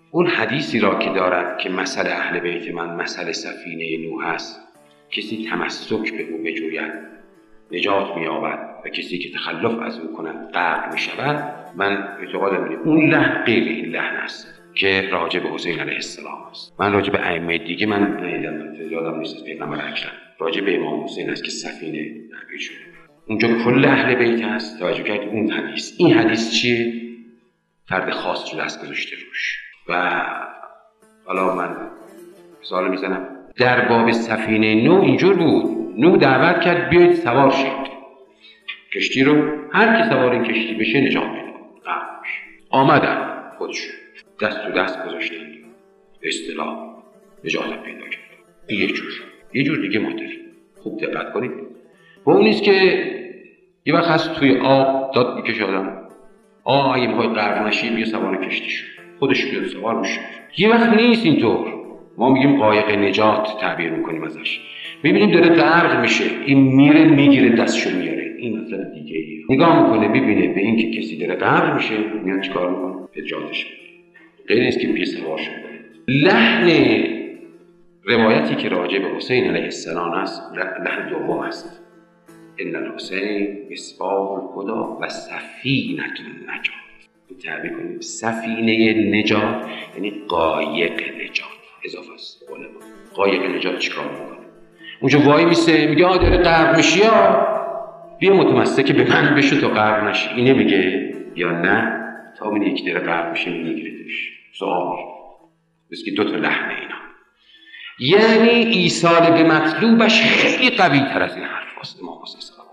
اون حدیثی را که دارد که مثل اهل بیت من مثل سفینه نوح است، کسی تمسک به او بجوید نجات می‌یابد و کسی که تخلف از او کند غرق می‌شود، من اعتقادم اینه اون لحن غیر این لحن است که راجع به حسین علیه السلام است. من راجع به ائمه دیگه من ندیدم، یادم نیست پیغمبر اکرم، راجع به امام حسین است که سفینه درگیر شده. اونجا کل اهل بیت هست. توجه کرد اون حدیث، این حدیث چیه؟ فرد خاص رو دست گذاشته روش. و حالا من مثال میزنم، در باب سفینه نوح اینجور بود، نوح دعوت کرد بیایید سوار شید کشتی رو، هر کی سوار این کشتی بشه نجات پیدا کنه. آمدن خودشون دست تو دست گذاشتن، به اصطلاح نجات پیدا کرد. یه جور دیگه مدلی. خوب دقت کنید، و اون نیست که یه وقت هست توی آب داد میکشه آدم، اگه میخوای غرق نشی بیا سوار کشتی شو، خودش بیاد سوار میشه. یه وقت نیست اینطور، ما میگیم قایق نجات تعبیر میکنیم ازش، میبینیم داره غرق میشه، این میره میگیره دستشو میاره، این مثلا دیگه ایه. نگاه میکنه ببینه به این که کسی داره غرق میشه، میاد چیکار میکنه؟ نجاتش میده. غیر نیست که بیا سوار شو. لحن روایتی که راجع به حسین علیه السلام است لحن دوم است. ان الحسین مصباح الهدی و سفینة النجات. تعبیر کنیم سفینه نجات یعنی قایق نجات، اضافه است. قایق نجات چیکار میکنه؟ اونجا وای میسه میگه داره غرق میشی، بیا متمسک به من بشو تا غرق نشی. اینه میگه یا نه تا من یکی داره غرق میشه میگیردش. سوال بس که دو تا لحن اینا، یعنی ایصال به مطلوبش خیلی قوی تر از این حرف است. امام حسین